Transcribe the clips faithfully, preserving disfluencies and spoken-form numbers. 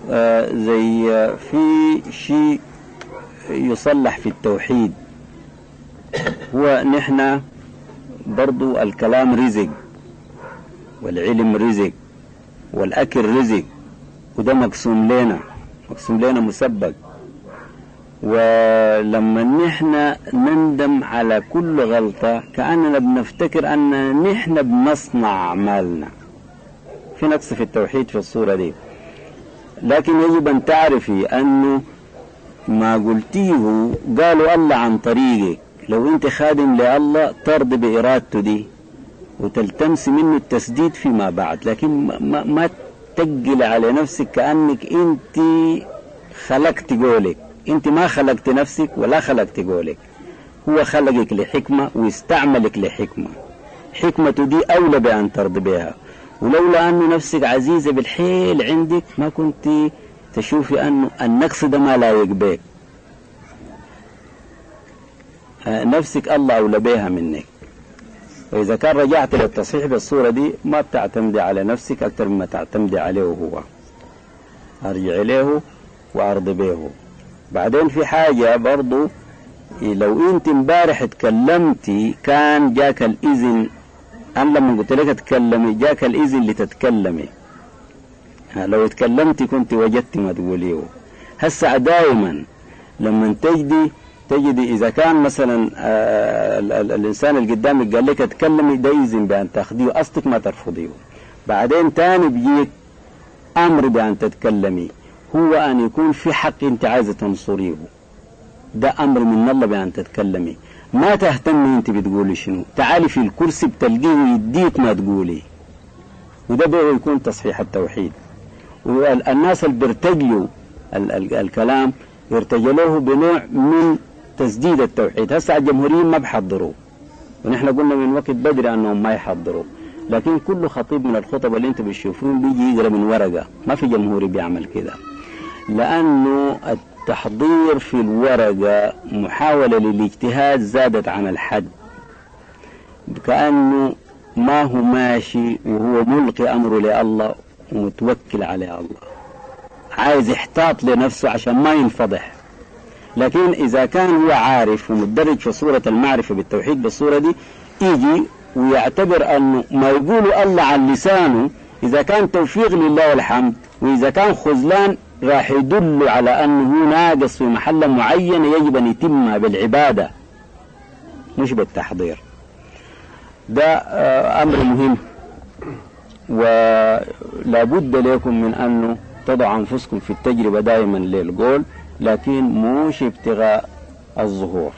آه زي آه في شيء يصلح في التوحيد، هو نحن برضو الكلام رزق والعلم رزق والأكل رزق، وده مقسوم لنا مقسوم لنا مسبق. ولما نحن نندم على كل غلطة كأننا بنفتكر أن نحن بنصنع أعمالنا، في نقص في التوحيد في الصورة دي. لكن يجب أن تعرفي أنه ما قلتيه قالوا الله عن طريقك، لو أنت خادم لله ترضي بإرادته دي وتلتمس منه التسديد فيما بعد، لكن ما, ما تقل على نفسك كأنك أنت خلقت قولك. أنت ما خلقت نفسك ولا خلقت قولك، هو خلقك لحكمة ويستعملك لحكمة، حكمته دي أولى بأن ترضي بها. ولولا أن نفسك عزيزة بالحيل عندك ما كنت تشوفي أنه النقص ده ما لايق بك. نفسك الله أولى بها منك. وإذا كان رجعت للتصحيح بالصورة دي ما بتعتمدي على نفسك أكثر مما تعتمدي عليه هو. أرجع إليه وأرضي به. بعدين في حاجة برضو، لو أنت امبارح تكلمتي كان جاك الإذن، أنا لما قلت لك تكلمي جاك الإذن لتتكلمي، لو تكلمتي كنت وجدت ما تقوليه. هسه دائما لما تجدي تجدي إذا كان مثلا آه ال ال الإنسان اللي قدامك قال لك تكلمي ده إذن بأن تاخذيه، أصلك ما ترفضيه. بعدين تاني بيجيك أمر بأن تتكلمي، هو أن يكون في حق أنت عايزة تنصريه، ده أمر من الله بأن تتكلمي. ما تهتمي أنت بتقولي شنو، تعالي في الكرسي بتلقيه ويديك ما تقولي، وده بقى يكون تصحيح التوحيد. والناس اللي بيرتجلوا ال ال الكلام يرتجلوه بنوع من تسديد التوحيد. هسه الجمهوريين ما بحضروا، ونحن قلنا من وقت بدري أنهم ما يحضروا، لكن كل خطيب من الخطب اللي انتم بتشوفون بيجي يقرأ من ورقة، ما في جمهوري بيعمل كده، لأنه التحضير في الورقة محاولة للاجتهاد زادت عن الحد، كأنه ما هو ماشي وهو ملقي أمره لله ومتوكل على الله، عايز يحتاط لنفسه عشان ما ينفضح. لكن إذا كان هو عارف ومدرج في صورة المعرفة بالتوحيد بالصورة دي، يجي ويعتبر أنه ما يقوله الله عن لسانه إذا كان توفيق لله والحمد، وإذا كان خذلان راح يدل على أنه ناقص في محل معين يجب أن يتم بالعبادة مش بالتحضير. ده أمر مهم، ولا بد لكم من أنه تضع أنفسكم في التجربة دائما للقول، لكن مش ابتغاء الظهور.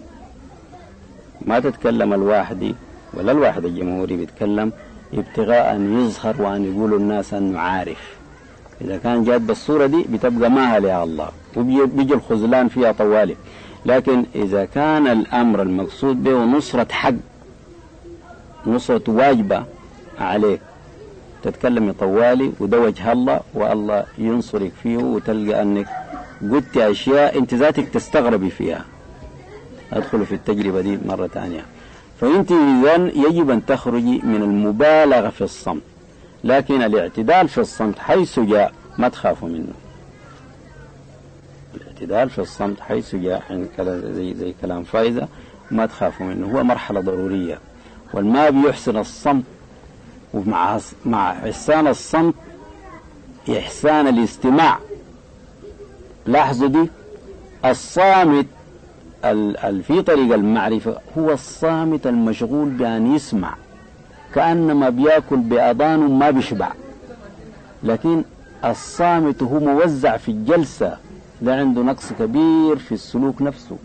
ما تتكلم الواحد ولا الواحد الجمهوري بيتكلم ابتغاء أن يظهر وأن يقولوا الناس أنه عارف. إذا كان جاد بالصورة دي بتبقى ماها لها الله وبيجي الخذلان فيها طوالي. لكن إذا كان الأمر المقصود به نصرة حق، نصرة واجبة عليك، تتكلم طوالي وده وجه الله والله ينصرك فيه، وتلقى أنك قلت أشياء أنت ذاتك تستغربي فيها. أدخل في التجربة دي مرة ثانية. فأنت إذن يجب أن تخرجي من المبالغة في الصمت، لكن الاعتدال في الصمت حيث جاء ما تخافوا منه. الاعتدال في الصمت حيث جاء عند زي, زي كلام فايزة ما تخافوا منه، هو مرحلة ضرورية. والما بيحسن الصمت، ومع مع إحسان الصمت إحسان الاستماع. لاحظوا دي، الصامت في طريق المعرفة هو الصامت المشغول بأن يسمع كأنما بياكل بأذانه ما بيشبع، لكن الصامت هو موزع في الجلسة، ده عنده نقص كبير في السلوك نفسه.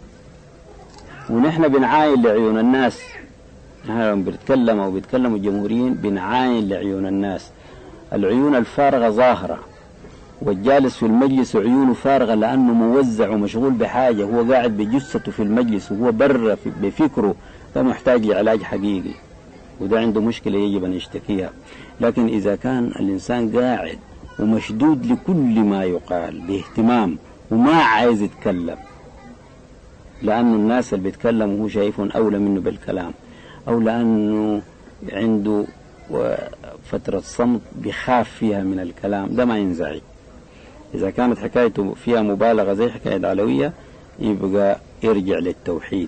ونحن بنعاين لعيون الناس، نحن لما بنتكلم أو بيتكلموا الجمهوريين بنعاين لعيون الناس. العيون الفارغة ظاهرة، والجالس في المجلس عيونه فارغة لأنه موزع ومشغول بحاجة، هو قاعد بجثته في المجلس وهو برا بفكره، ده محتاج لعلاج حقيقي، وده عنده مشكلة يجب أن يشتكيها. لكن إذا كان الإنسان قاعد ومشدود لكل ما يقال باهتمام وما عايز يتكلم، لأنه الناس اللي بيتكلموا هو شايفهم أولى منه بالكلام، أو لأنه عنده فترة صمت بيخاف فيها من الكلام، ده ما ينزعج. إذا كانت حكايته فيها مبالغة زي حكاية علوية يبقى يرجع للتوحيد.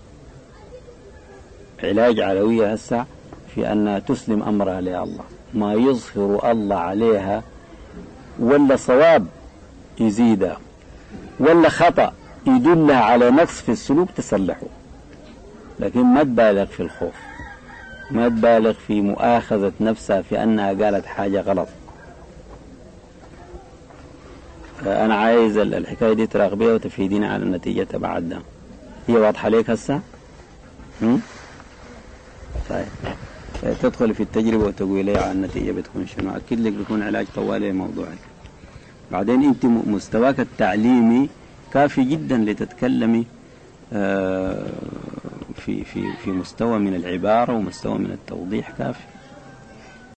علاج علوية هسه في أن تسلم أمرها لله، ما يظهر الله عليها ولا صواب يزيدها ولا خطأ يدلها على نقص في السلوك تصلحه، لكن ما تبالغ في الخوف، ما تبالغ في مؤاخذة نفسها في أنها قالت حاجة غلط. أنا عايز الحكاية دي تراقبيها وتفيديني على النتيجة تبعدها. هي واضحة ليك هسه؟ طيب تدخل في التجربة وتقول لي على النتيجة بتكون شنو. أكيد لك بيكون علاج طوالي لموضوعك. بعدين أنت مستواك التعليمي كافي جدا لتتكلمي في في في مستوى من العبارة ومستوى من التوضيح كافي.